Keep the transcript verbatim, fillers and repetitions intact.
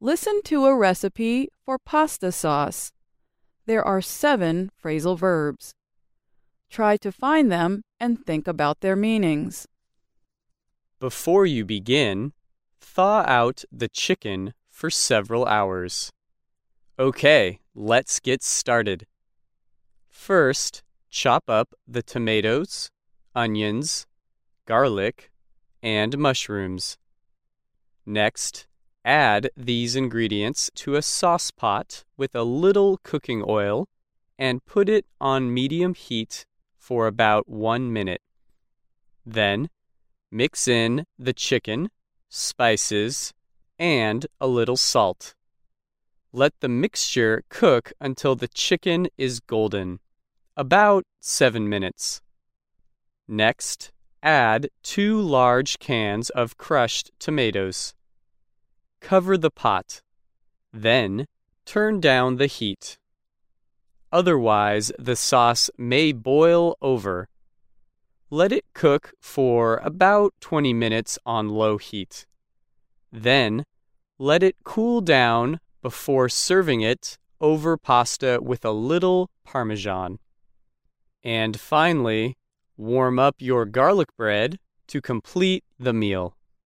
Listen to a recipe for pasta sauce. There are seven phrasal verbs. Try to find them and think about their meanings. Before you begin, thaw out the chicken for several hours. Okay, let's get started. First, chop up the tomatoes, onions, garlic, and mushrooms. Next, add these ingredients to a sauce pot with a little cooking oil and put it on medium heat for about one minute. Then, mix in the chicken, spices, and a little salt. Let the mixture cook until the chicken is golden, about seven minutes. Next, add two large cans of crushed tomatoes. Cover the pot. Then, turn down the heat. Otherwise, the sauce may boil over. Let it cook for about twenty minutes on low heat. Then, let it cool down before serving it over pasta with a little Parmesan. And finally, warm up your garlic bread to complete the meal.